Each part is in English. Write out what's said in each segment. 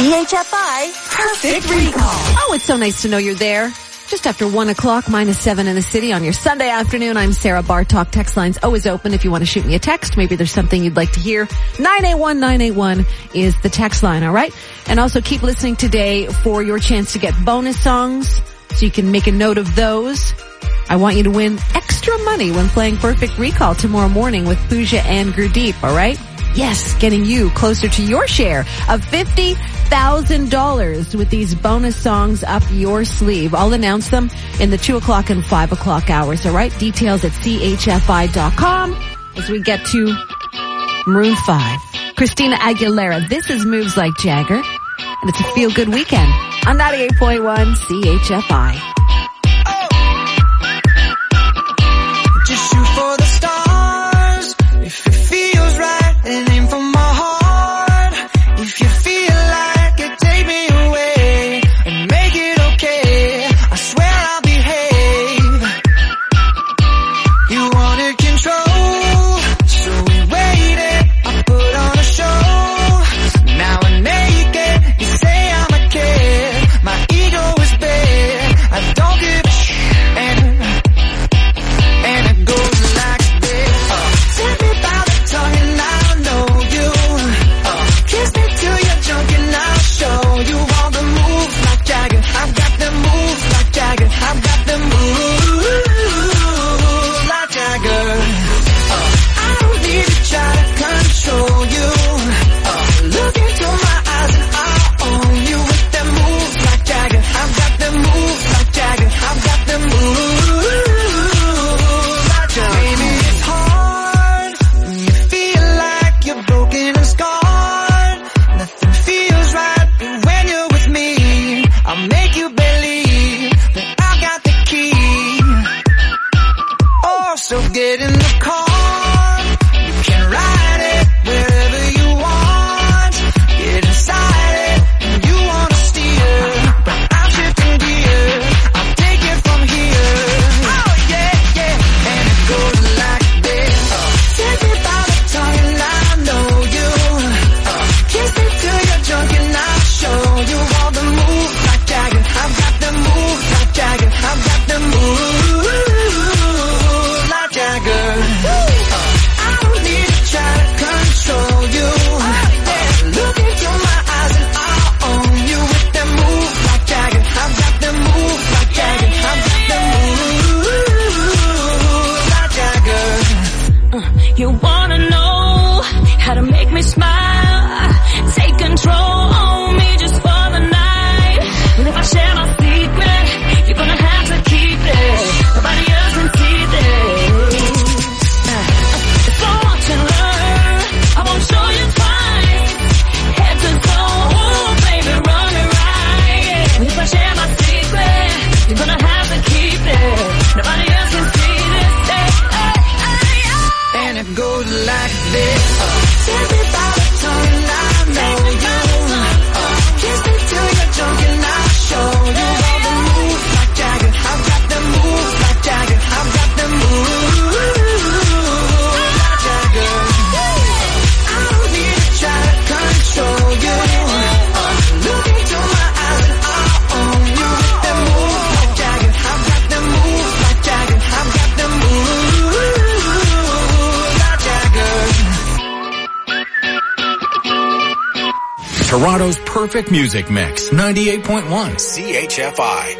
CHFI Perfect Recall. Oh, it's so nice to know you're there. Just after 1 o'clock, -7 in the city on your Sunday afternoon. I'm Sarah Bartok. Text line's always open if you want to shoot me a text. Maybe there's something you'd like to hear. 981-981 is the text line, all right? And also keep listening today for your chance to get bonus songs so you can make a note of those. I want you to win extra money when playing Perfect Recall tomorrow morning with Pooja and Gurdeep, all right? Yes, getting you closer to your share of $50,000 with these bonus songs up your sleeve. I'll announce them in the 2 o'clock and 5 o'clock hours, all right? Details at chfi.com as we get to Maroon 5. Christina Aguilera, this is Moves Like Jagger, and it's a feel-good weekend on 98.1 CHFI. Just shoot for the stars if it feels right. And aim for my heart. If you feel like it, take me away and make it okay. I swear I'll behave. You wanted control, so we waited. I put on a show. Now I'm naked. You say I'm a kid. My ego is bad. I don't give a shit. And it goes like this. Take me by the tongue and kiss me till you're drunk and I'll show you all the moves like Jagger. I've got the moves like Jagger. I've got the moves like Jagger. I don't need to try to control you. Look into my eyes and I'll own you with the moves like Jagger. I've got the moves like Jagger. I've got the moves like Jagger. Baby, it's hard when you feel like you're broken and scarred. Nothing feels right, but when you're with me, I'll make you believe that I got the key. Oh, so get in the car, you can ride it wherever you want. Get inside it, and you wanna steer, but I'm shifting gears. I'll take it from here. Oh yeah, yeah, and it goes like this. Take me by the tongue and I know you. Kiss me till you're drunk and I'll show you all the moves like Jagger. I've got the moves like Jagger. I've got the moves like Jagger. I don't need to try to control you. Look into my eyes and I'll own you with the moves like Jagger. I've got the moves like Jagger. I've got the moves like Jagger. You wanna know how to make me smile? Take control on me just for the night. And if I share my secret, you're gonna have to keep it. Nobody else can see this. It's so much to learn. I won't show you twice. Head to toe, baby, run it right. And if I share my secret, you're gonna have to keep it. Nobody else can see this. And it goes like this. Take me by the tongue and I know you. Kiss me till you're drunk and I'll show you all the moves like Jagger. I've got the moves like Jagger. I've got the moves like Jagger. I don't need to try to control you. Look into my eyes and I'll own you with the moves like Jagger. I've got the moves like Jagger. I've got the moves like Jagger. Toronto's perfect music mix. 98.1 CHFI.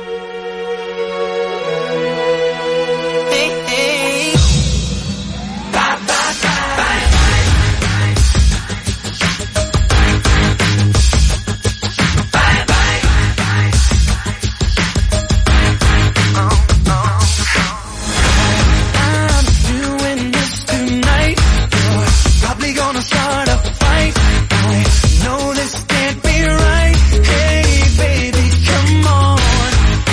Hey, hey. Bye, bye, bye, bye. Bye, bye. I'm doing this tonight. You're probably gonna start a fight. I know this can't be right. Hey, baby, come on.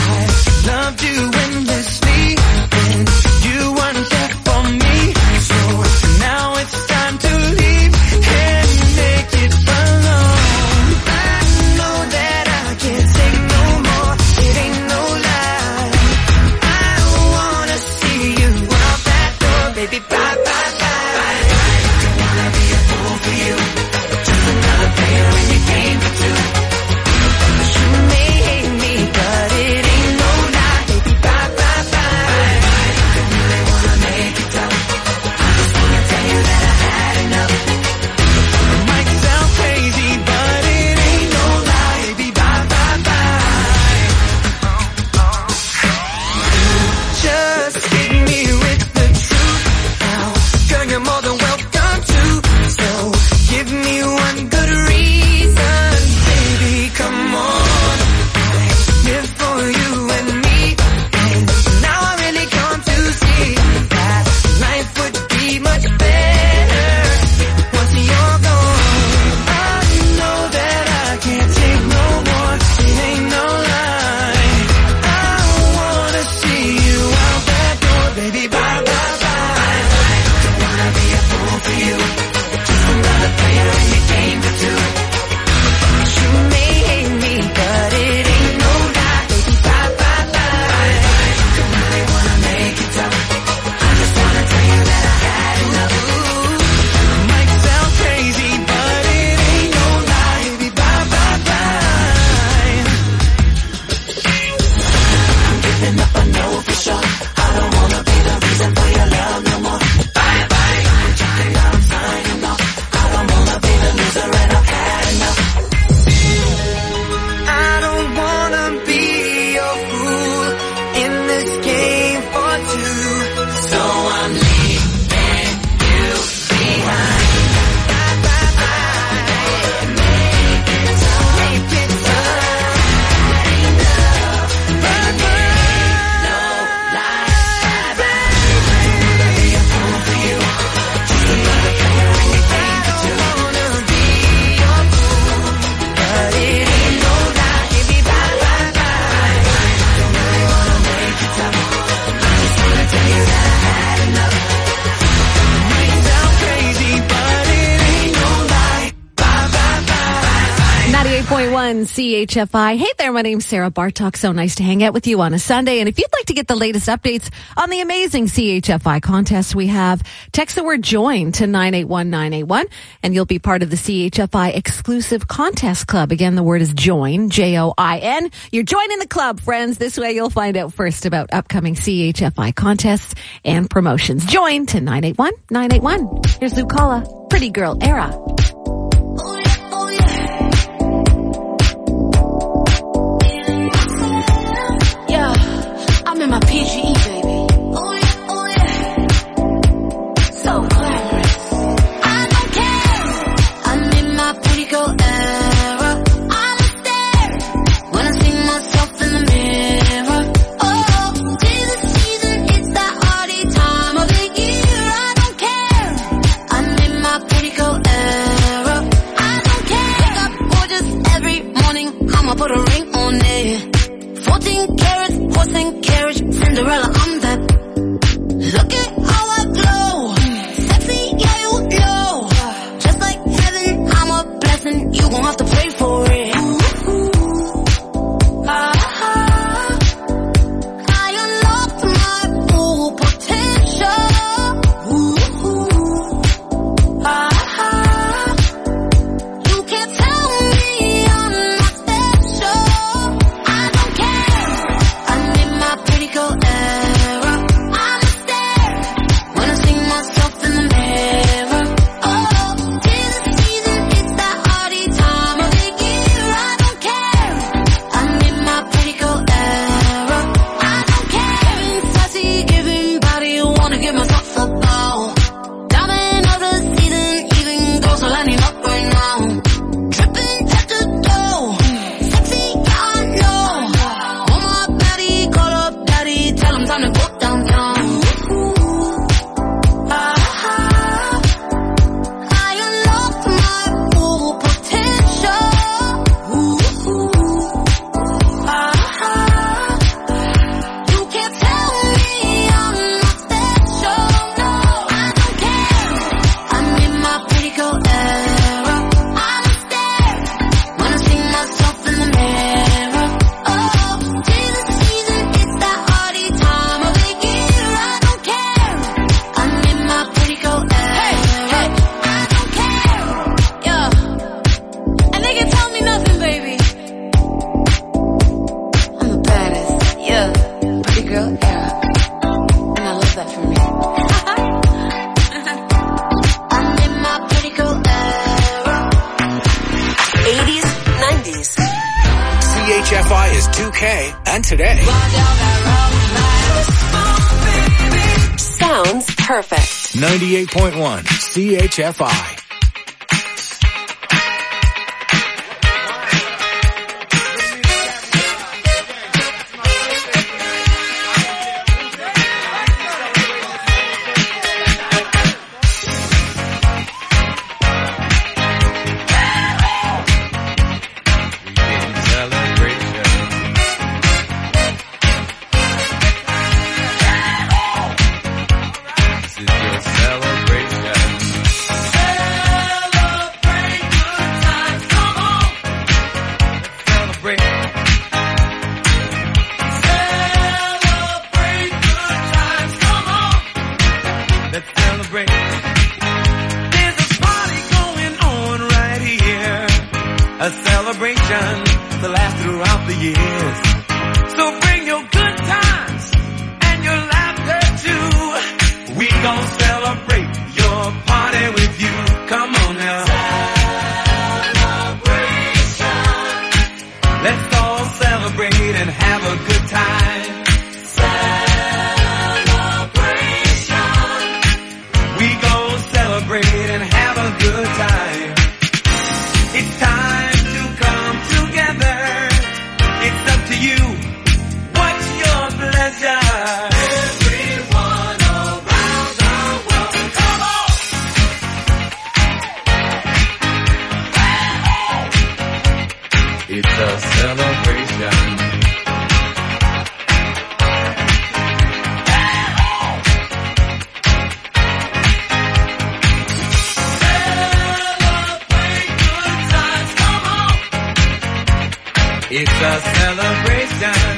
98.1 CHFI. Hey there, my name's Sarah Bartok. So nice to hang out with you on a Sunday. And if you'd like to get the latest updates on the amazing CHFI contests we have, text the word JOIN to 981981 and you'll be part of the CHFI exclusive contest club. Again, the word is JOIN, J-O-I-N. You're joining the club, friends. This way you'll find out first about upcoming CHFI contests and promotions. JOIN to 981981. Here's Lucala, Pretty Girl Era. I'm in my PGE, baby. Oh yeah, oh yeah. So glamorous. I don't care. I'm in my pretty girl era. I'm a stare when I see myself in the mirror. Oh, tis the season, it's that party time of the year. I don't care. I'm in my pretty girl era. I don't care. Wake up gorgeous every morning. I'ma put a ring on it. 14 carats, horse and carriage, Cinderella, I'm that. Look at how I glow. Sexy, yeah, you know. Just like heaven, I'm a blessing. You gon' have to pray for it. I unlocked my full potential. You can't tell me I'm not special. I don't care. I'm in my pretty girl era. I'm a stare when I see myself in the mirror. Oh, tis the season, it's that party time of the year. I don't care. I'm in my pretty girl era. I don't care. Giving sassy, giving body, wanna give myself a bow. Diamond of the season, even girls are lining up right now. Dripping head to toe, sexy, yeah, I know. Want my baddie, call up daddy, tell him time to go downtown. I unlocked my full potential. You can't tell me I'm not special. No, I don't care. I'm in my pretty girl era. I'm a stare when I see myself in the mirror. Oh, tis the season, it's that party time of the year. I don't care. I'm in my pretty girl era. Hey, I don't care. Yeah, and they can tell me nothing, baby. I'm the baddest. Yeah, pretty girl era, and I love that for me. I'm in my pretty girl era. 80s, 90s. CHFI is 2K and today. Sounds perfect. 98.1 CHFI. A celebration to last throughout the years. So bring your good times and your laughter too. We gon' celebrate your party with you. Come on now. Celebration. Let's all celebrate and have a good time. Celebration. We gon' celebrate and have a good time. It's time to come together. It's up to you. It's a celebration.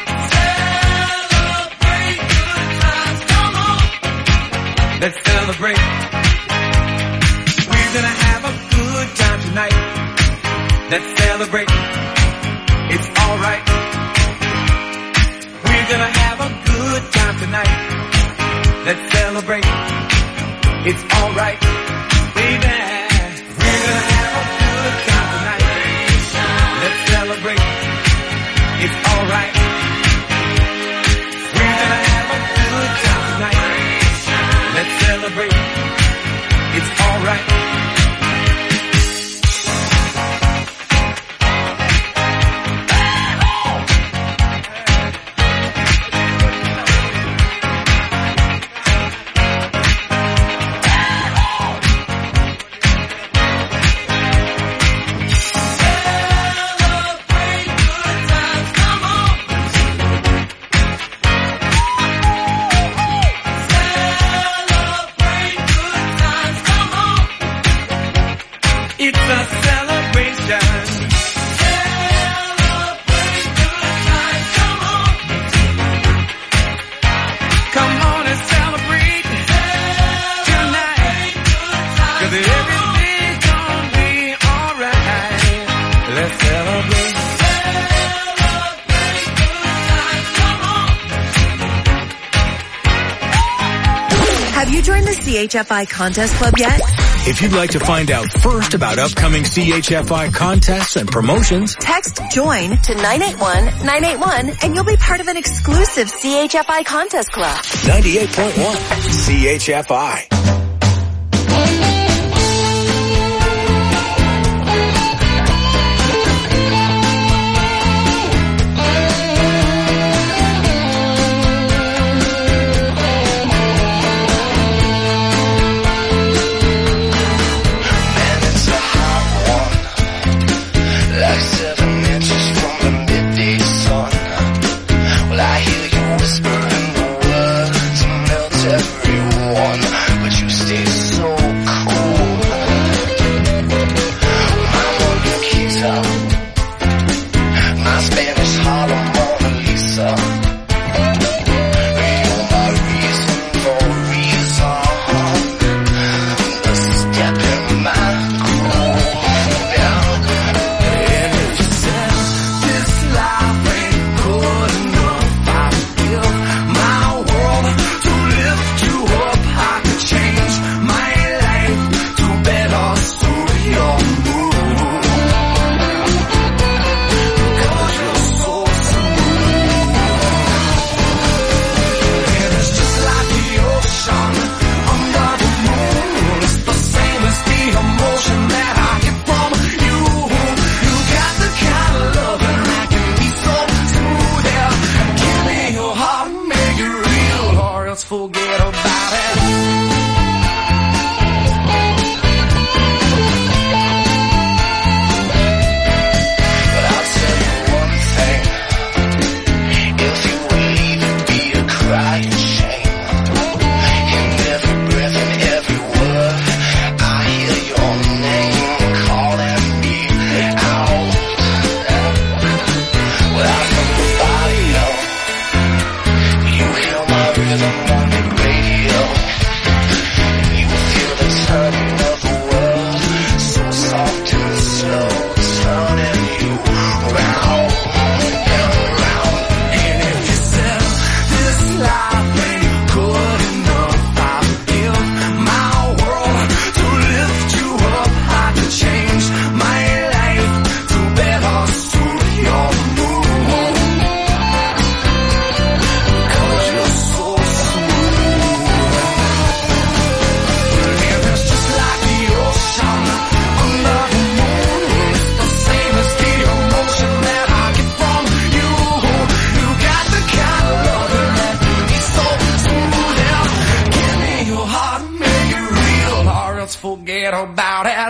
Celebrate good times, come on. Let's celebrate. We're gonna have a good time tonight. Let's celebrate. It's alright. We're gonna have a good time tonight. Let's celebrate. It's alright. Baby, we're gonna have a good time tonight. Let's celebrate. It's alright. We're gonna have a good time tonight. Let's celebrate. It's alright. It's a celebration. Celebrate good times, come on. Come on and celebrate tonight. 'Cause everything's gonna be alright. Let's celebrate. Celebrate good times, come on. Have you joined the CHFI Contest Club yet? If you'd like to find out first about upcoming CHFI contests and promotions, Text JOIN to 981-981 and you'll be part of an exclusive CHFI Contest Club. 98.1 CHFI. Forget about it. But I'll tell you one thing. If you leave it be a crying shame. In every breath and every word, I hear your name calling me out. Without somebody else, you hear my rhythm on the radio. You feel the turning of the world, so soft and slow, turning you round and round. And if you said this life ain't good enough, I'll give my world to lift you up. I could change my life to better suit your mood. 'Cause you're so smooth. And it's just like the ocean under the moon. It's the same as the emotion that I get from you. You got the kind of love that makes me so smooth. Yeah. Give me your heart, make it real, or else forget about it.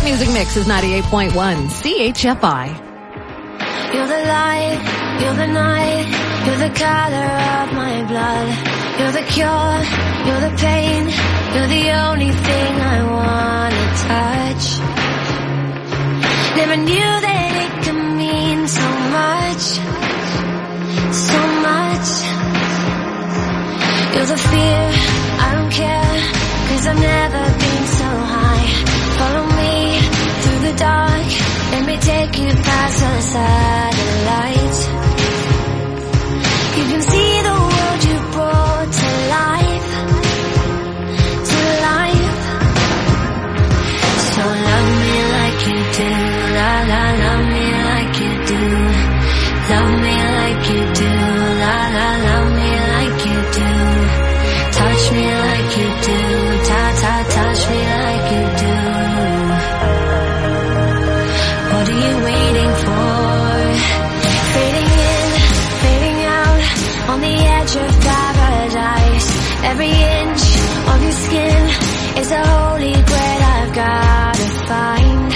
music mix is 98.1 CHFI. You're the light, you're the night, you're the color of my blood. You're the cure, you're the pain, you're the only thing I wanna touch. Never knew that it could mean so much, so much. You're the fear, I don't care, 'cause I've never been so high. Follow me through the dark, let me take you past the satellite. You can see the world you brought to life, to life. So love me like you do, la la, love me like you do. Love me like you do, la la, love me like you do. Touch me like you do, ta ta, touch me like you do. What are you waiting for? Fading in, fading out, on the edge of paradise. Every inch of your skin is a holy grail I've gotta find.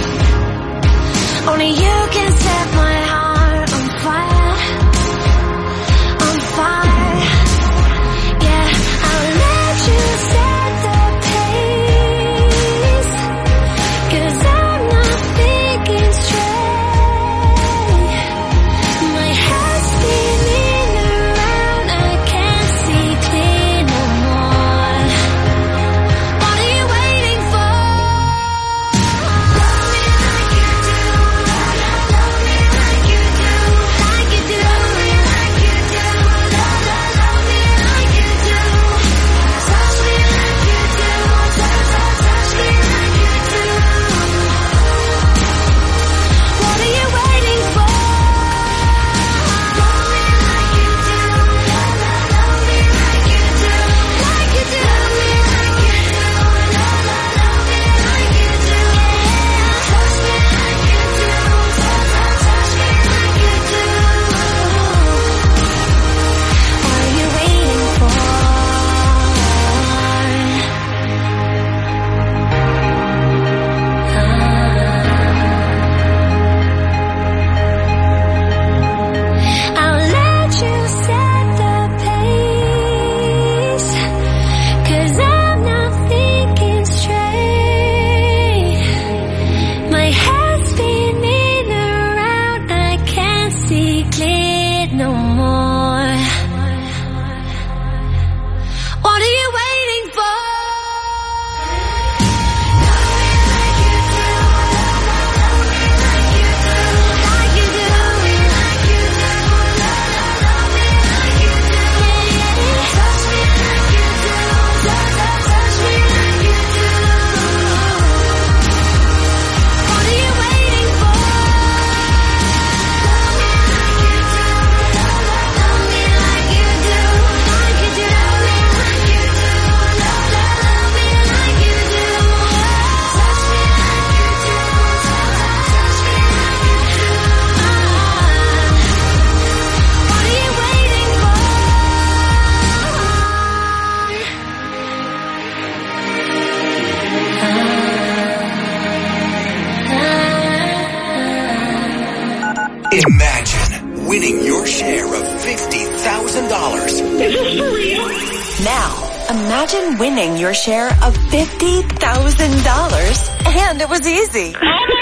Only you can set my heart on fire, on fire. Yeah, I'll let you set the pace, 'cause I'm not thinking straight. My head's spinning around, I can't see clear no more. What are you waiting for? Love me like you do, love me like you do, like you do. Love me like you do, love me like you do. Touch me like you do, touch me like you do. What are you waiting for? Love me like you do, love me like you do, like you do. Love me like you do, love me like you do. Touch me like you do, touch me like you do. What are you waiting for? I'll let you set the pace, 'cause I'm not thinking straight. My head's spinning around, I can't see clear no more. What are you waiting for? Love me like you do, love me like you do, like you do. Love me like you do, love me like you do. Touch me like you do, touch me like you do. What are you waiting for? Love me like you do, love me like you do, like you do. Love me like you do, love me like you do. Touch me like you do, touch me like you do. What are you waiting for? Imagine winning your share of $50,000. Now, imagine winning your share of $50,000. And it was easy.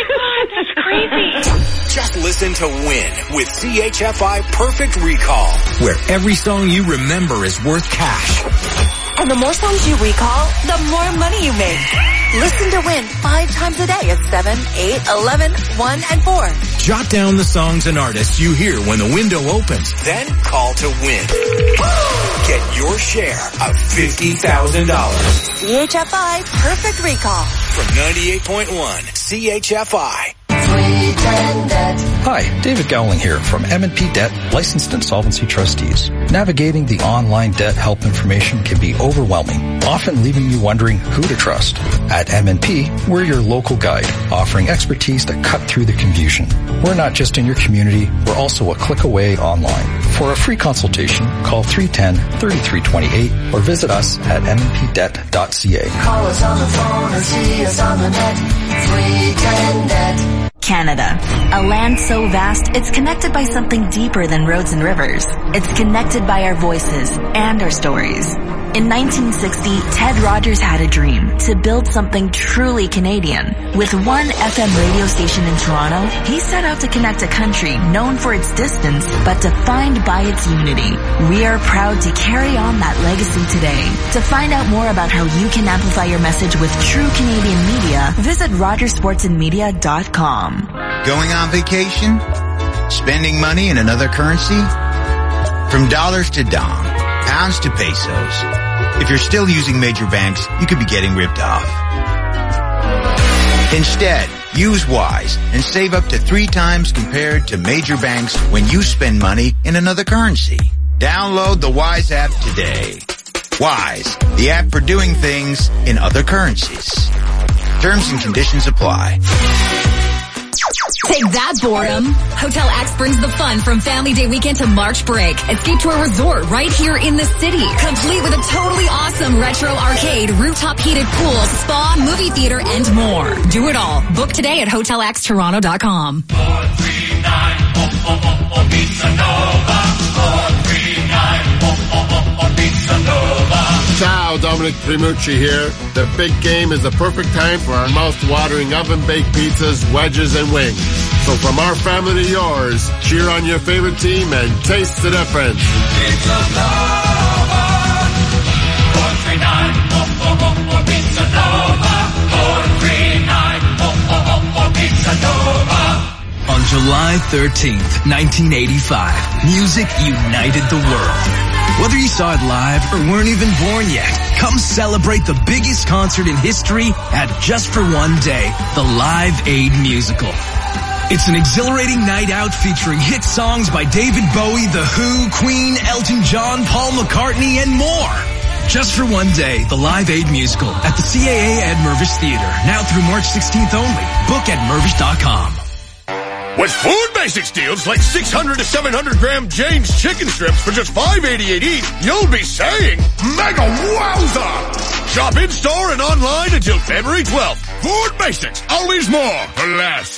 Just listen to Win with CHFI Perfect Recall, where every song you remember is worth cash. And the more songs you recall, the more money you make. Listen to Win 5 times a day at 7, 8, 11, 1, and 4. Jot down the songs and artists you hear when the window opens. Then call to win. Get your share of $50,000. CHFI Perfect Recall. From 98.1 CHFI. Hi, David Gowling here from M&P Debt, licensed insolvency trustees. Navigating the online debt help information can be overwhelming, often leaving you wondering who to trust. At M&P, we're your local guide, offering expertise that cut through the confusion. We're not just in your community, we're also a click away online. For a free consultation, call 310-3328 or visit us at mnpdebt.ca. Call us on the phone or see us on the net. 310-NET. Canada, a land so vast it's connected by something deeper than roads and rivers. It's connected by our voices and our stories. In 1960, Ted Rogers had a dream to build something truly Canadian. With one FM radio station in Toronto, he set out to connect a country known for its distance but defined by its unity. We are proud to carry on that legacy today. To find out more about how you can amplify your message with true Canadian media, visit RogersSportsandMedia.com. Going on vacation? Spending money in another currency? From dollars to dong, pounds to pesos. If you're still using major banks, you could be getting ripped off. Instead, use Wise and save up to 3 times compared to major banks when you spend money in another currency. Download the Wise app today. Wise, the app for doing things in other currencies. Terms and conditions apply. Take that, boredom. Hotel X brings the fun from Family Day weekend to March break. Escape to a resort right here in the city, complete with a totally awesome retro arcade, rooftop heated pool, spa, movie theater, and more. Do it all. Book today at hotelxtoronto.com. 439 Pizza Nova. 439 Pizza Nova. Ciao, Dominic Primucci here. The big game is the perfect time for our mouth-watering oven-baked pizzas, wedges, and wings. So from our family to yours, cheer on your favorite team and taste the difference. Pizza Nova. 439 Pizza Nova. 439 Pizza Nova. On July 13th, 1985, music united the world. Whether you saw it live or weren't even born yet, come celebrate the biggest concert in history at Just for One Day, the Live Aid Musical. It's an exhilarating night out featuring hit songs by David Bowie, The Who, Queen, Elton John, Paul McCartney, and more. Just for One Day, the Live Aid Musical at the CAA at Mirvish Theater, now through March 16th only. Book at Mirvish.com. With Food Basics deals like 600 to 700 gram Jane's chicken strips for just $5.88 each, you'll be saying, Mega Wowza! Shop in-store and online until February 12th. Food Basics, always more for less.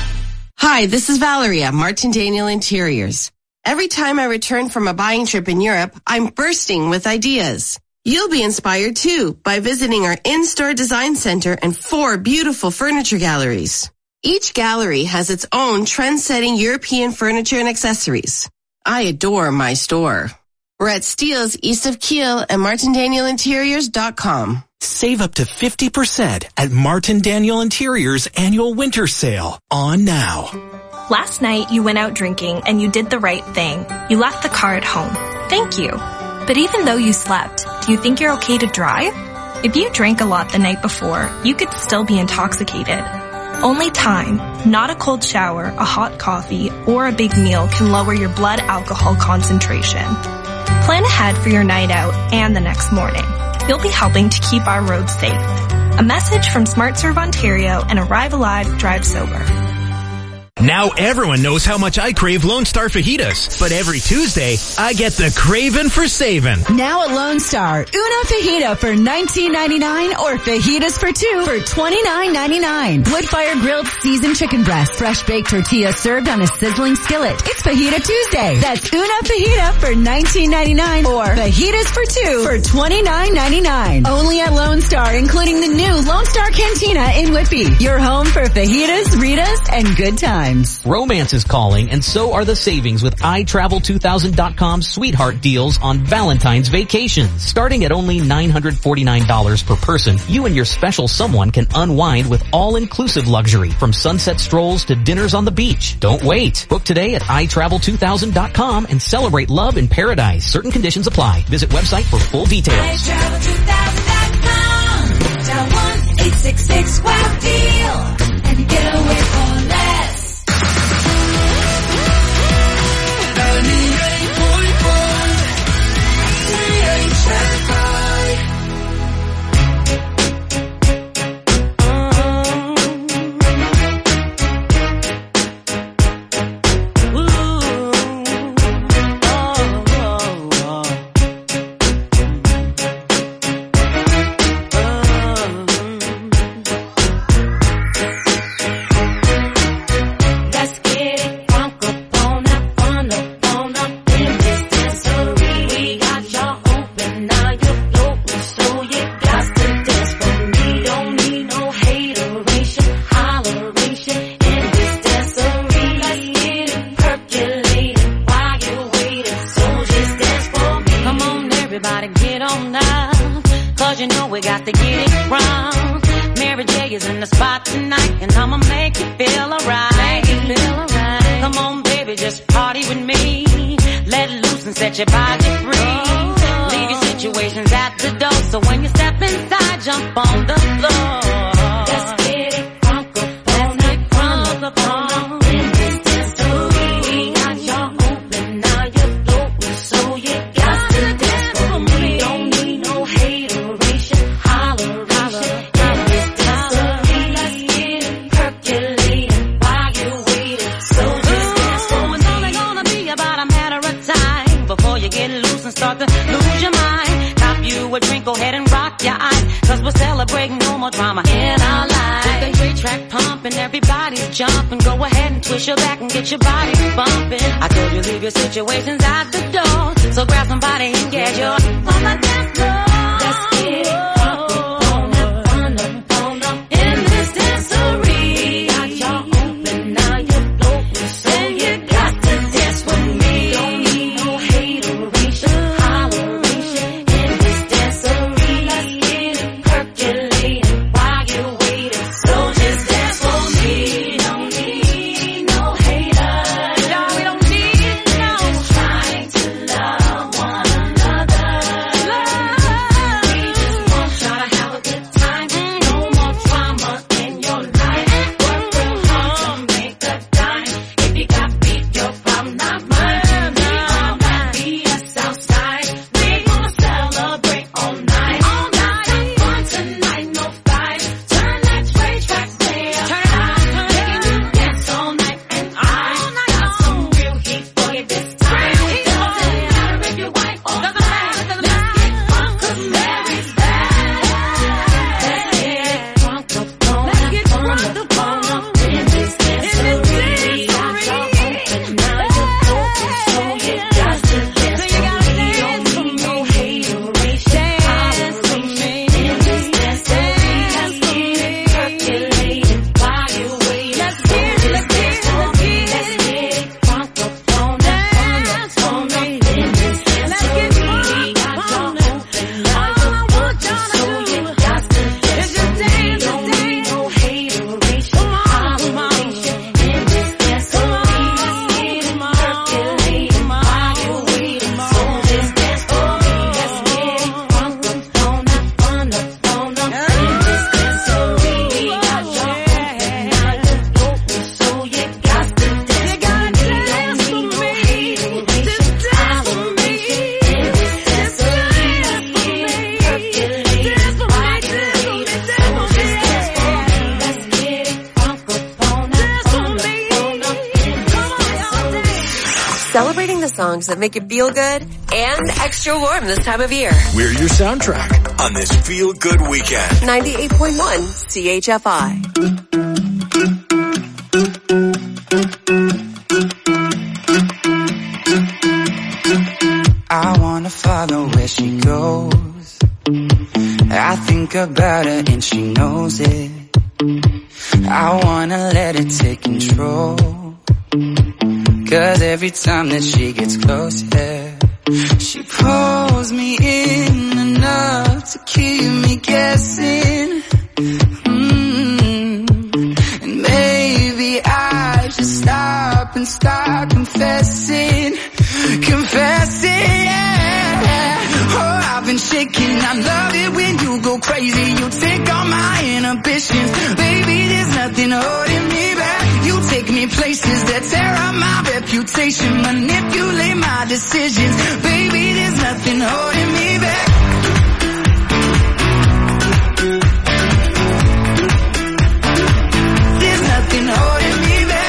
Hi, this is Valeria, Martin Daniel Interiors. Every time I return from a buying trip in Europe, I'm bursting with ideas. You'll be inspired too by visiting our in-store design center and 4 beautiful furniture galleries. Each gallery has its own trend-setting European furniture and accessories. I adore my store. We're at Steele's east of Kiel and martindaniel-interiors.com. Save up to 50% at Martin Daniel Interiors annual winter sale on now. Last night you went out drinking and you did the right thing. You left the car at home. Thank you. But even though you slept, do you think you're okay to drive? If you drank a lot the night before, you could still be intoxicated. Only time, not a cold shower, a hot coffee, or a big meal can lower your blood alcohol concentration. Plan ahead for your night out and the next morning. You'll be helping to keep our roads safe. A message from SmartServe Ontario and Arrive Alive, Drive Sober. Now everyone knows how much I crave Lone Star fajitas, but every Tuesday, I get the craving for saving. Now at Lone Star, una fajita for $19.99 or fajitas for 2 for $29.99. Wood-fire grilled seasoned chicken breast, fresh baked tortilla served on a sizzling skillet. It's Fajita Tuesday. That's una fajita for $19.99 or fajitas for 2 for $29.99. Only at Lone Star, including the new Lone Star Cantina in Whitby. Your home for fajitas, Ritas, and good times. Romance is calling, and so are the savings with iTravel2000.com's sweetheart deals on Valentine's vacations. Starting at only $949 per person, you and your special someone can unwind with all-inclusive luxury, from sunset strolls to dinners on the beach. Don't wait. Book today at iTravel2000.com and celebrate love in paradise. Certain conditions apply. Visit website for full details. iTravel2000.com. Dial 1-866-WOW-DEAL and get away for less. we got to get it wrong. Mary J is in the spot tonight, and I'ma make you feel alright. Make you feel alright. Come on, baby, just party with me. Let loose and set your body free. Leave your situations at the door, so when you step inside, jump on the floor. Let's get it crunk up, let's get crunk up on in this history. Got y'all open, now you're floating, so you got to dance for me. Don't need no hateration, holleration. In this history, let's get it percolating while you're waiting. So just dance for me. It's only gonna be about a matter of time before you get loose and start to lose your mind. Cop you a drink, go ahead and rock your eyes, 'cause we're celebrating no more drama in our lives. With the great track pumping, everybody's jumping. Go ahead and twist your back and get your body bumping. I told you leave your situations at the door, so grab somebody and get your on the dance floor. Let's get it crunk up in this dancery. Got y'all open, now you're floating, so you got to dance with me. Don't need no hateration, holleration. In this dancery, let's get it percolating while you're waiting. So just dance for me. Don't need no haters. No, we don't need no. Just trying to love one another. We just want y'all to have a good time. No more drama in your life. Work real hard to make a dime. If you got beef, your problem, not mine. We all got BS outside. We gonna celebrate all night. All night, have fun tonight, no fight. Turn that trade track way up high. Making you dance all night, and I got some real heat for you this time. Doesn't matter if you're white or black. Let's get crunk 'cause Mary's back. Let's get crunk up on in this dancery. Got y'all open, now you're floating, so you got to dance for me. Don't need no hateration, holleration. In this dancery, let's get it percolating while you're waiting. Let's get it crunk up on in this dancery. Got y'all open, now you're floating, so you got to dance for me. Don't need no hateration, holleration. In this dancery, let's get it percolating while you're waiting. So just dance for me. Let's get it crunk up on in this dancery. Got y'all open, now you're floating, so you got to dance for me. Don't need no hateration, holleration. In this dancery, let's get it percolating while you're waiting. So just dance for me. Let's get it crunk up on in this dancery. Celebrating the songs that make you feel good and extra warm this time of year. We're your soundtrack on this feel-good weekend. 98.1 CHFI. I wanna follow where she goes. I think about her and she knows it. I wanna let it take control. 'Cause every time that she gets close, yeah, she pulls me in enough to keep me guessing. And maybe I should stop and start confessing, yeah. Oh, I've been shaking. I love it when you go crazy. You take all my inhibitions. Baby, there's nothing holding me back. You take me places that tear up my reputation, manipulate my decisions. Baby, there's nothing holding me back. There's nothing holding me back.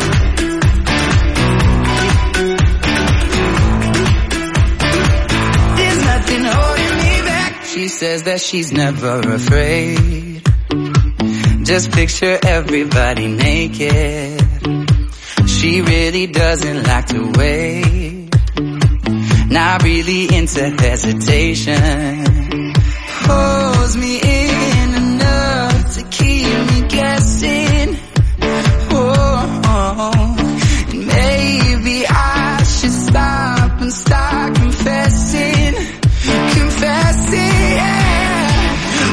There's nothing holding me back. She says that she's never afraid. Just picture everybody naked. She really doesn't like to wait. Not really into hesitation. Pulls me in enough to keep me guessing. Oh, and maybe I should stop and start confessing, yeah.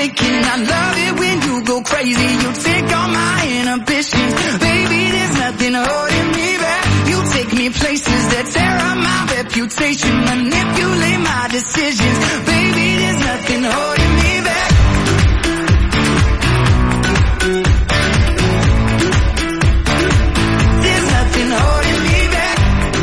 shaking. I love it when you go crazy. You take all my inhibitions. Baby, there's nothing holding me back. You take me places that tear up my reputation. Manipulate my decisions. Baby, there's nothing holding me back. There's nothing holding me back.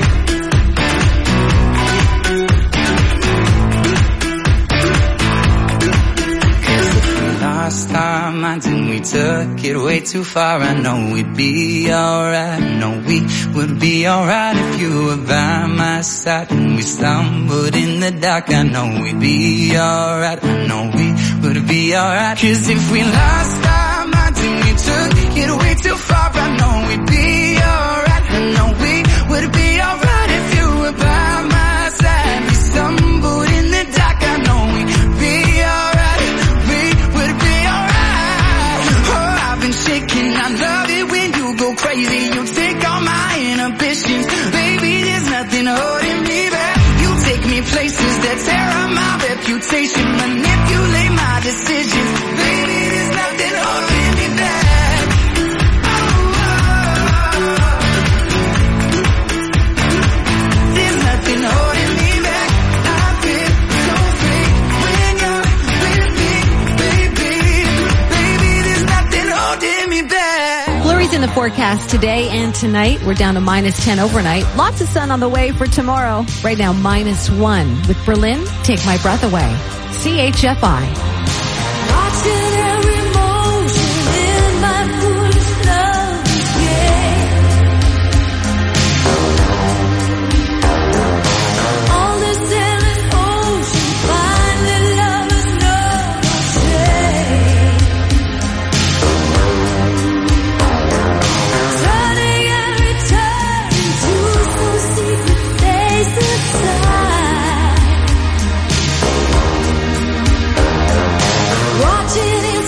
Lost our minds and we took it way too far. I know we'd be alright. I know we would be alright if you were by my side. And we stumbled in the dark. I know we'd be alright. I know we would be alright. 'Cause if we lost our minds and we took it way too far, I know we'd be alright. I know we would be alright if you were by my side. We stumbled in the dark. I know we'd be alright. We would be alright. Oh, I've been shaking. I love it when you go crazy. You take all my inhibitions. Baby, there's nothing holding me back. You take me places that tear up my reputation. Manipulate my decisions. Baby, there's nothing holding me back. There's nothing holding me back. I feel so free when you're with me, baby. Baby, there's nothing holding me back. Flurries in the forecast today and tonight. We're down to -10 overnight. Lots of sun on the way for tomorrow. Right now, -1. With Berlin, Take My Breath Away. CHFI. Watching every motion in my foolish love, yeah. All this endless ocean, finding lovers no shade. Turning every turn into some secret place inside. Watching it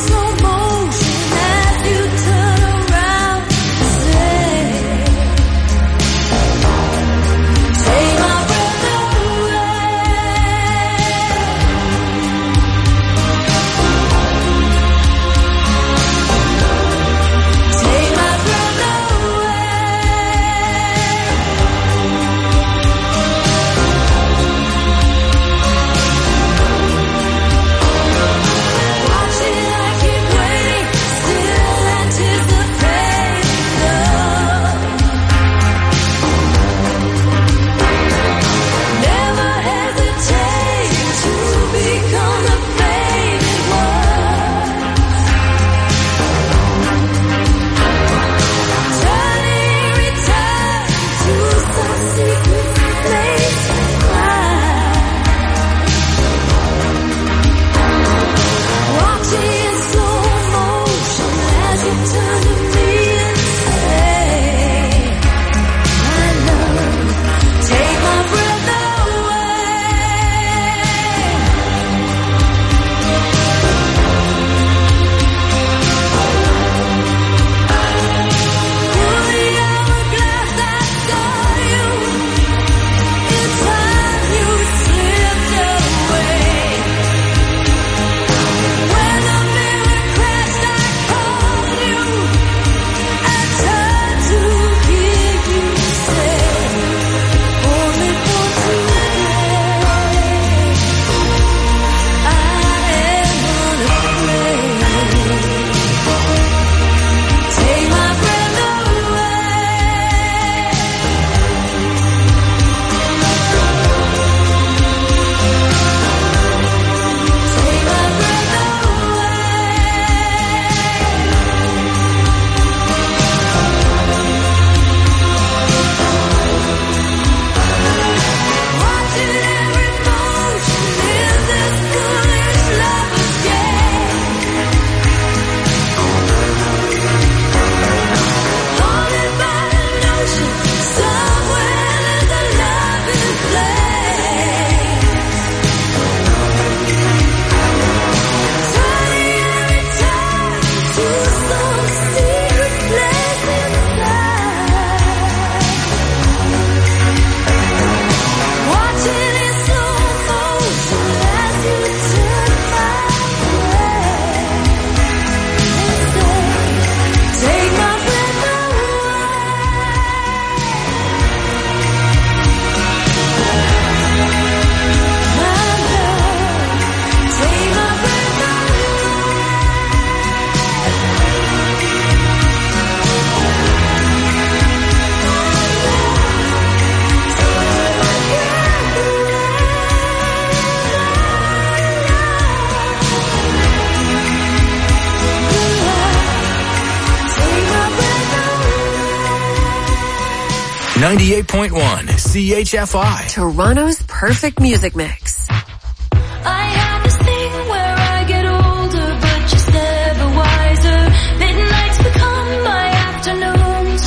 98.1 CHFI. Toronto's perfect music mix. I have this thing where I get older, but just never wiser. Midnights become my afternoons.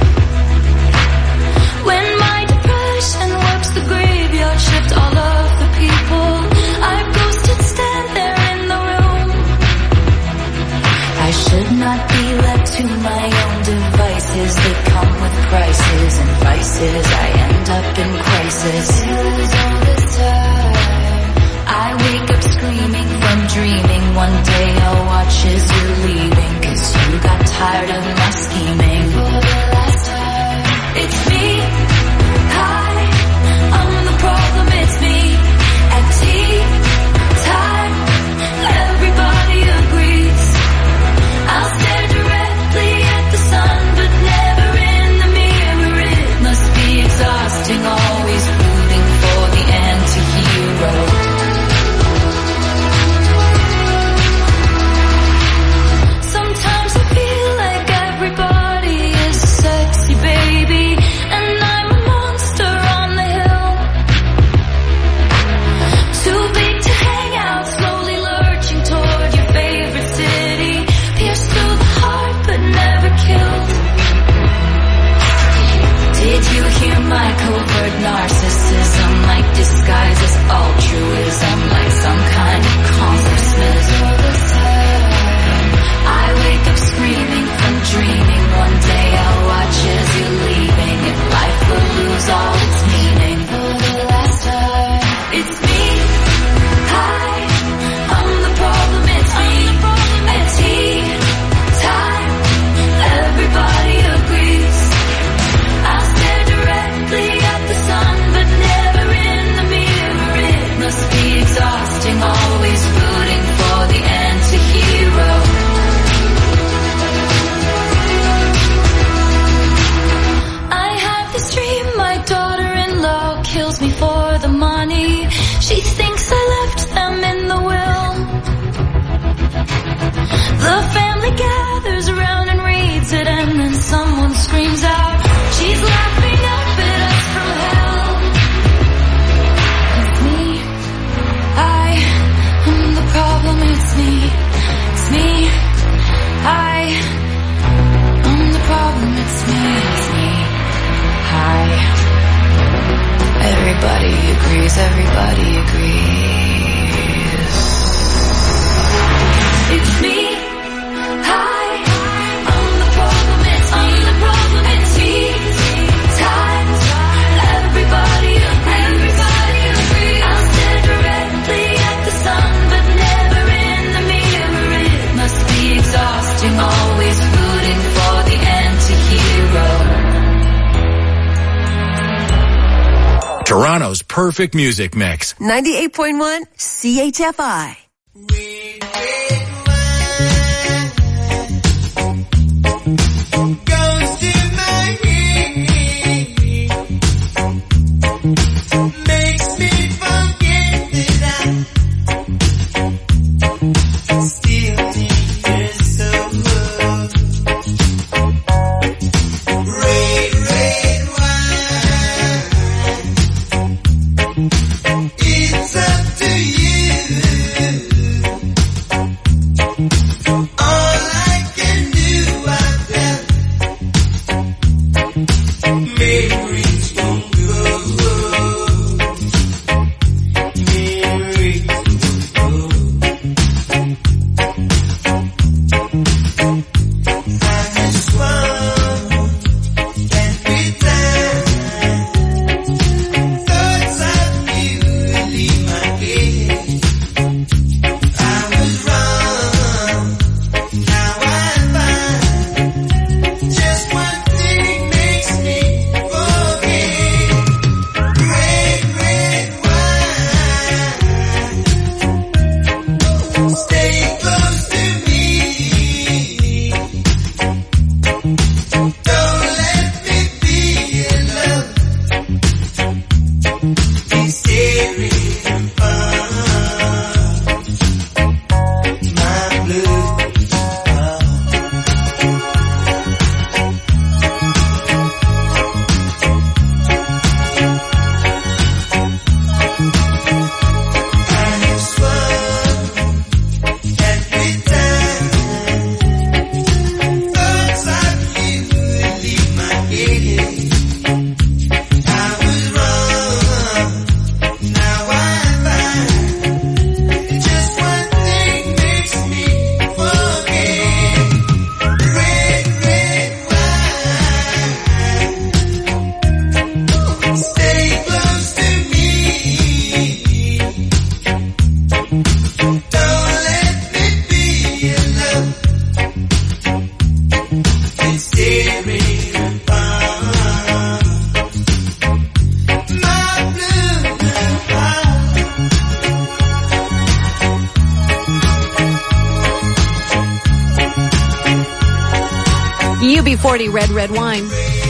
When my depression works the graveyard shift, all of the people I've ghosted stand there in the room. I should not be left to my own devices. They come with prices and vices. I end up in crisis. All this time I wake up screaming from dreaming. One day I'll watch as you're leaving, 'cause you got tired of my scheming. For the last time, it's me. Hi, I'm the problem, it's me. At tea time, everybody agrees. I'll stare directly at the sun, but never in the mirror. It must be exhausting, always rooting for the anti-hero. Sometimes I feel like everybody is a sexy baby, and I'm a monster on the hill. Too big to hang out, slowly lurching toward your favorite city. Pierced through the heart, but never killed. Did you hear my covert narcissism? Like disguise as altruism, like some kind of consciousness. All the time I wake up screaming from dreaming. One day I'll watch as you're leaving, and life will lose all its meaning. For the last time, it's me. Hi, I'm the problem, it's me. At tea time, everybody agrees. I'll stare directly at the sun, but never in the mirror. It must be exhausting, always rooting for the anti-hero. I have this dream, my daughter-in-law kills me for the money. She thinks I left them in the will. The family gathers around and reads it, and then someone screams out, she's laughing up at us from hell. It's me. I'm the problem, it's me. It's me. I'm the problem, it's me. It's me. Hi. Everybody agrees, everybody agrees. It's me. Hi. I'm the problem, it's me. I'm the problem, it's me. Time. Everybody agrees. Everybody agrees. I'll stare directly at the sun, but never in the mirror. It must be exhausting, always rooting for the anti-hero. Toronto's perfect music mix. 98.1 CHFI. Makes me forget that I still need you so much. Red, red wine. It's up to you. UB40 Red Wine.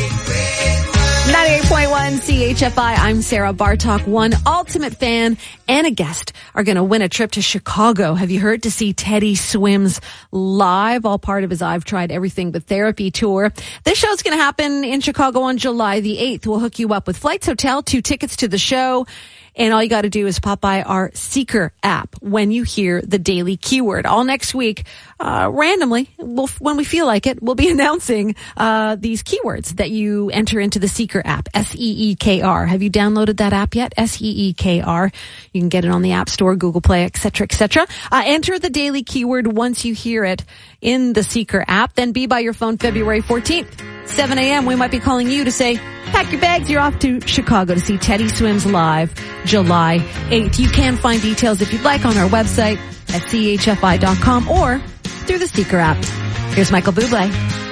98.1 CHFI. I'm Sarah Bartok. One ultimate fan and a guest are going to win a trip to Chicago. Have you heard? To see Teddy Swims live, all part of his I've Tried Everything But Therapy tour. This show's going to happen in Chicago on July the 8th. We'll hook you up with flights, hotel, 2 tickets to the show. And all you got to do is pop by our Seeker app when you hear the daily keyword. All next week, randomly, when we feel like it, we'll be announcing these keywords that you enter into the Seeker app, S-E-E-K-R. Have you downloaded that app yet? S-E-E-K-R. You can get it on the App Store, Google Play, etc., etc. Enter the daily keyword once you hear it in the Seeker app. Then be by your phone February 14th. 7 a.m. We might be calling you to say, pack your bags, you're off to Chicago to see Teddy Swims live July 8th. You can find details if you'd like on our website at chfi.com or through the Seeker app. Here's Michael Bublé.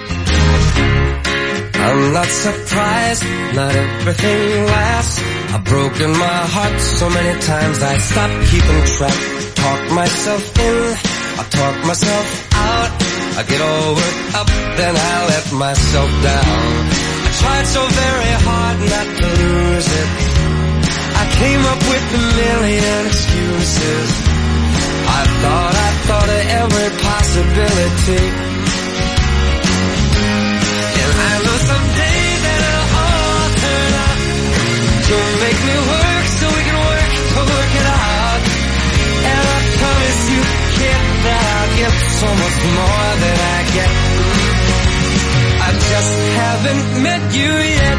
I'm not surprised, not everything lasts. I've broken my heart so many times I stopped keeping track. Talk myself in, I talk myself out. I get all worked up, then I let myself down. I tried so very hard not to lose it. I came up with a million excuses. I thought of every possibility. And I know someday that it'll all turn out. You'll make me work so we can work to work it out. And I promise you, kid, that I'll give so much more than I get. I just haven't met you yet.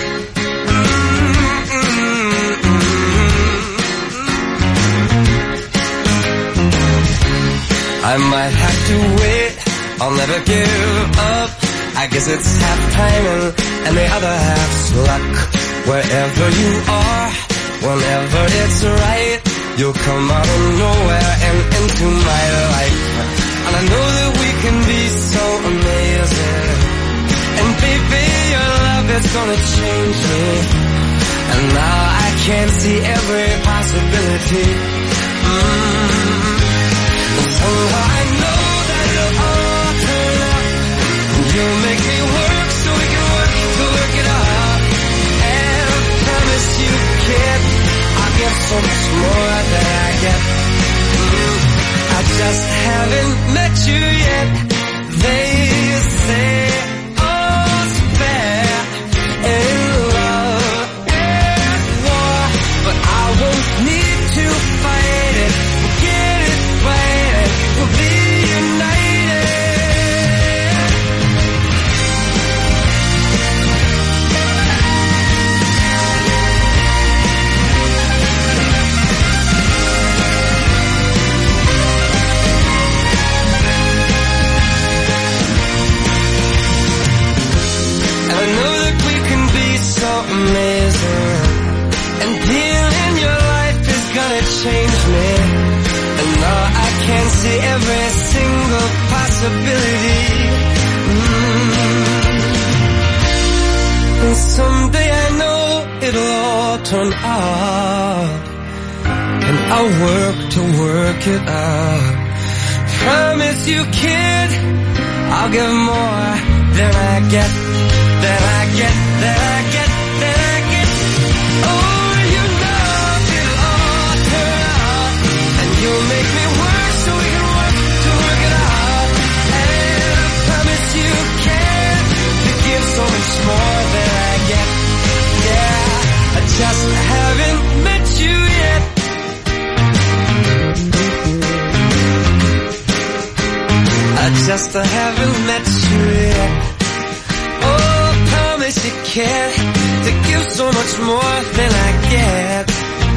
I might have to wait, I'll never give up. I guess it's half timing and the other half's luck. Wherever you are, whenever it's right, you'll come out of nowhere and into my life. And I know that we can be so amazing. And baby, your love is gonna change me. And now I can see every possibility. Somehow I know that it'll all turn out. You'll make me work so we can work to work it out. And I promise you, kid, I'll give so much more than I get. I just haven't met you yet. They say all's fair in love and war, but I won't need to fight it. We'll get it right. We'll be united. And I know that we can be so amazing. And being in your life is gonna change me. And now I can see every single possibility. And someday I know it'll all turn out. And I'll work to work it out. Promise you, kid, I'll give more than I get, than I get, than I get, than I get. Oh, you know it'll all turn out. And you'll make me work so we can work to work it out. And I promise you can to give so much more than I get. Yeah, I just haven't met you yet. I just haven't met you yet. Oh, promise you can to give so much more than I get.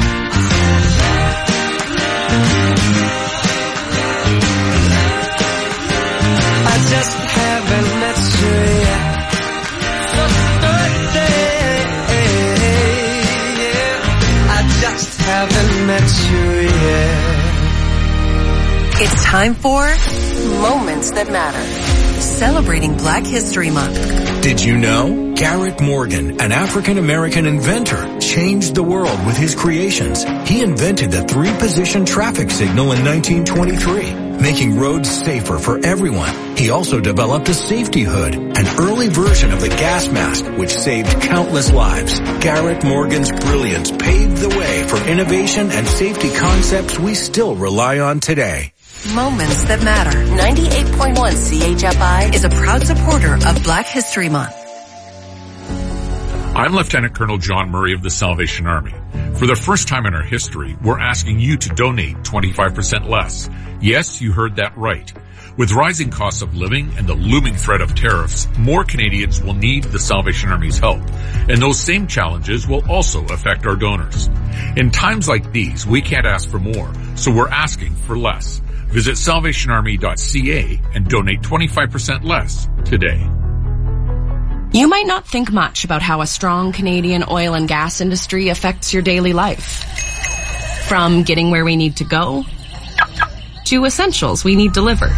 I just haven't met you yet. I just haven't met you yet. It's time for Moments That Matter, celebrating Black History Month. Did you know? Garrett Morgan, an African-American inventor, changed the world with his creations. He invented the 3-position traffic signal in 1923. making roads safer for everyone. He also developed a safety hood, an early version of the gas mask, which saved countless lives. Garrett Morgan's brilliance paved the way for innovation and safety concepts we still rely on today. Moments that matter. 98.1 CHFI is a proud supporter of Black History Month. I'm Lieutenant Colonel John Murray of the Salvation Army. For the first time in our history, we're asking you to donate 25% less. Yes, you heard that right. With rising costs of living and the looming threat of tariffs, more Canadians will need the Salvation Army's help. And those same challenges will also affect our donors. In times like these, we can't ask for more, so we're asking for less. Visit salvationarmy.ca and donate 25% less today. You might not think much about how a strong Canadian oil and gas industry affects your daily life. From getting where we need to go, to essentials we need delivered,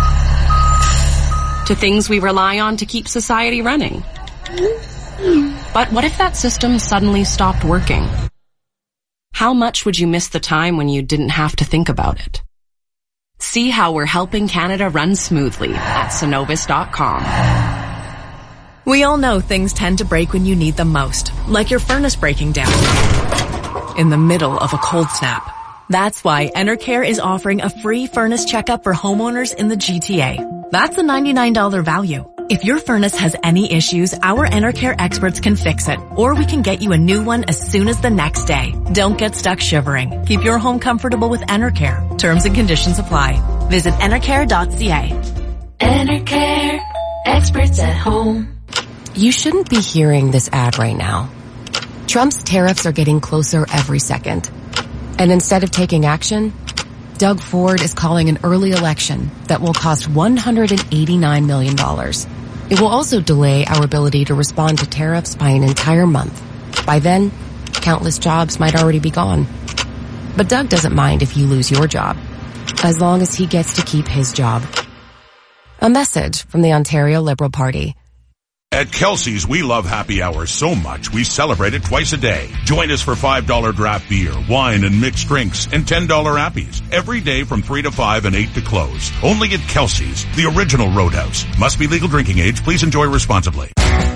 to things we rely on to keep society running. But what if that system suddenly stopped working? How much would you miss the time when you didn't have to think about it? See how we're helping Canada run smoothly at Cenovus.com. We all know things tend to break when you need them most, like your furnace breaking down in the middle of a cold snap. That's why Enercare is offering a free furnace checkup for homeowners in the GTA. That's a $99 value. If your furnace has any issues, our Enercare experts can fix it, or we can get you a new one as soon as the next day. Don't get stuck shivering. Keep your home comfortable with Enercare. Terms and conditions apply. Visit enercare.ca. Enercare, experts at home. You shouldn't be hearing this ad right now. Trump's tariffs are getting closer every second. And instead of taking action, Doug Ford is calling an early election that will cost $189 million. It will also delay our ability to respond to tariffs by an entire month. By then, countless jobs might already be gone. But Doug doesn't mind if you lose your job, as long as he gets to keep his job. A message from the Ontario Liberal Party. At Kelsey's, we love happy hours so much we celebrate it twice a day. Join us for $5 draft beer, wine, and mixed drinks, and $10 appies every day from 3 to 5 and 8 to close. Only at Kelsey's, the original Roadhouse. Must be legal drinking age. Please enjoy responsibly.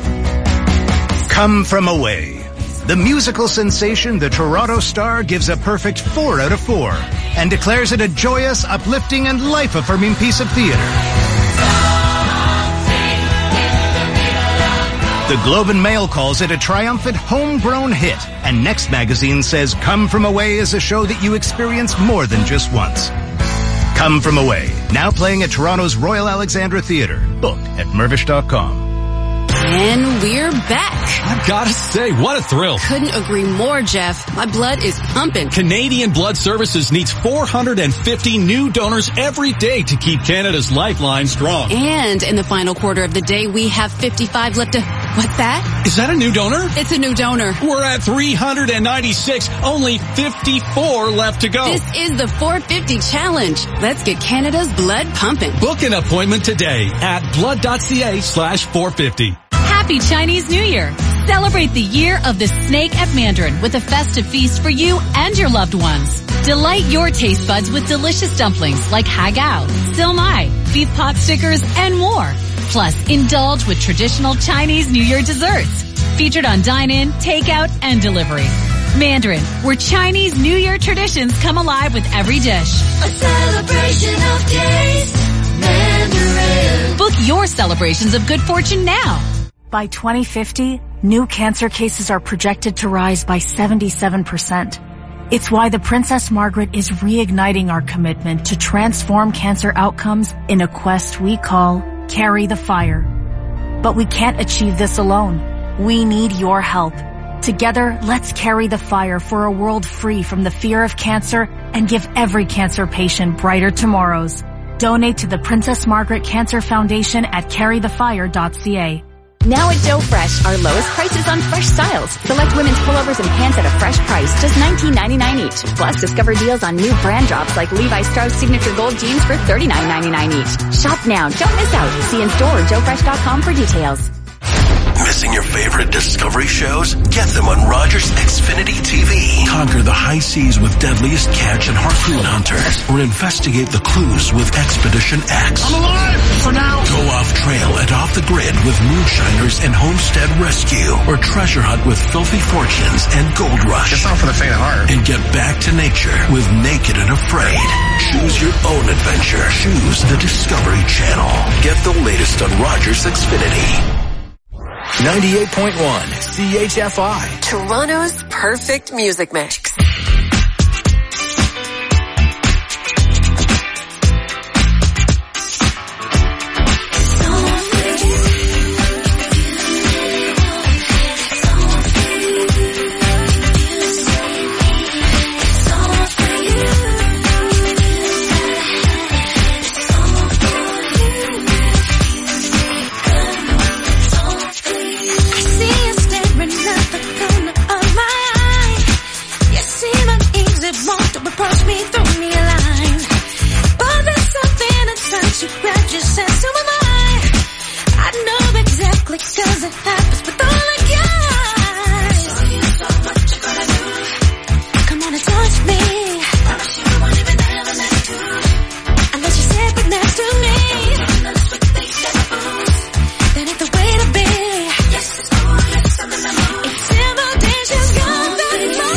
Come From Away. The musical sensation The Toronto Star gives a perfect 4 out of 4 and declares it a joyous, uplifting, and life-affirming piece of theater. The Globe and Mail calls it a triumphant homegrown hit, and Next Magazine says Come From Away is a show that you experience more than just once. Come From Away, now playing at Toronto's Royal Alexandra Theatre. Book at Mirvish.com. And we're back. I've got to say, what a thrill. Couldn't agree more, Jeff. My blood is pumping. Canadian Blood Services needs 450 new donors every day to keep Canada's lifeline strong. And in the final quarter of the day, we have 55 left to... What's that? Is that a new donor? It's a new donor. We're at 396. Only 54 left to go. This is the 450 challenge. Let's get Canada's blood pumping. Book an appointment today at blood.ca/450. Happy Chinese New Year! Celebrate the year of the snake at Mandarin with a festive feast for you and your loved ones. Delight your taste buds with delicious dumplings like hagao, silmai, beef pot stickers, and more. Plus, indulge with traditional Chinese New Year desserts. Featured on dine-in, takeout, and delivery. Mandarin, where Chinese New Year traditions come alive with every dish. A celebration of taste. Mandarin. Book your celebrations of good fortune now. By 2050, new cancer cases are projected to rise by 77%. It's why the Princess Margaret is reigniting our commitment to transform cancer outcomes in a quest we call Carry the Fire. But we can't achieve this alone. We need your help. Together, let's carry the fire for a world free from the fear of cancer and give every cancer patient brighter tomorrows. Donate to the Princess Margaret Cancer Foundation at carrythefire.ca. Now at Joe Fresh, our lowest prices on fresh styles. Select women's pullovers and pants at a fresh price, just $19.99 each. Plus, discover deals on new brand drops like Levi Strauss Signature Gold Jeans for $39.99 each. Shop now, don't miss out. See in store or joefresh.com for details. Missing your favorite Discovery shows? Get them on Rogers Xfinity TV. Conquer the high seas with Deadliest Catch and Harpoon Hunters, or investigate the clues with Expedition X. I'm alive for now. Go off trail and off the grid with Moonshiners and Homestead Rescue, or treasure hunt with Filthy Fortunes and Gold Rush. It's not for the faint of heart. And get back to nature with Naked and Afraid. Choose your own adventure. Choose the Discovery Channel. Get the latest on Rogers Xfinity. 98.1 CHFI. Toronto's perfect music mix. Cause it happens with all the guys. Come on and touch me. Promise you won't even ever let you. Unless you sit right next to me. That ain't the way to be. Yes, it's cool, yes, I'm in the mood. It's invitations gone very far.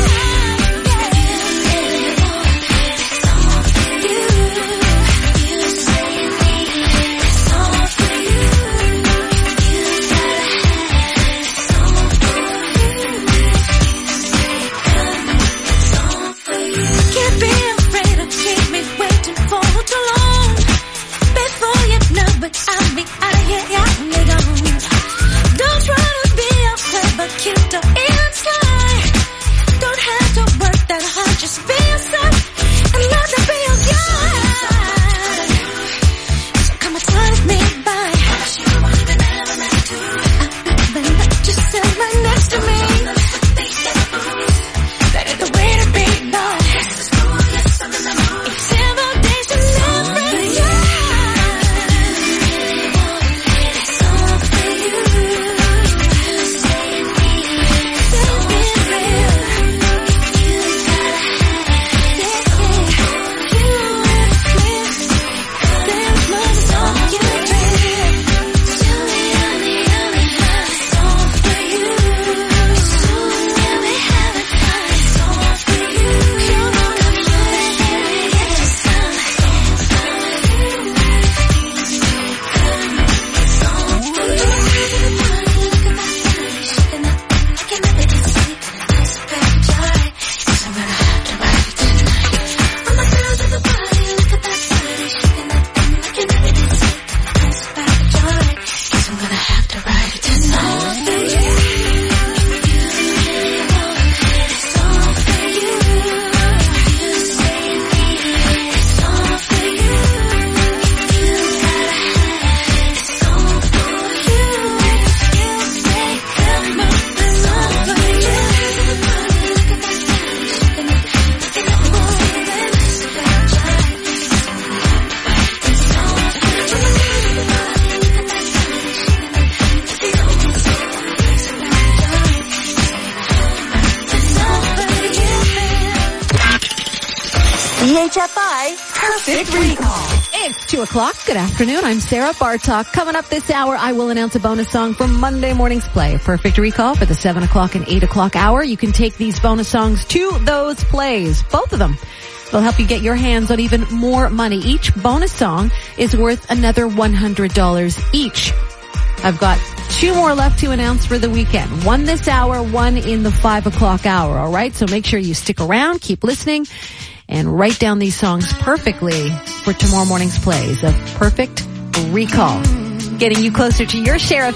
CHFI Perfect Recall. It's 2 o'clock. Good afternoon. I'm Sarah Bartok. Coming up this hour, I will announce a bonus song from Monday morning's play. Perfect Recall for the 7 o'clock and 8 o'clock hour. You can take these bonus songs to those plays. Both of them will help you get your hands on even more money. Each bonus song is worth another $100 each. I've got 2 more left to announce for the weekend. 1 this hour, 1 in the 5 o'clock hour. All right. So make sure you stick around, keep listening, and write down these songs perfectly for tomorrow morning's plays of Perfect Recall. Getting you closer to your share of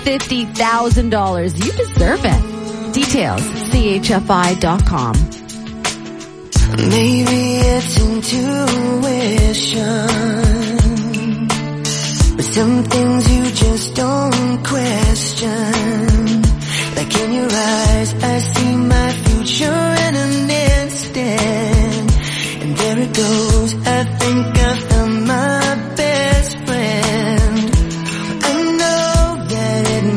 $50,000. You deserve it. Details, CHFI.com. Maybe it's intuition, but some things you just don't question. Like in your eyes, I see my future in an instant. And there it goes, I think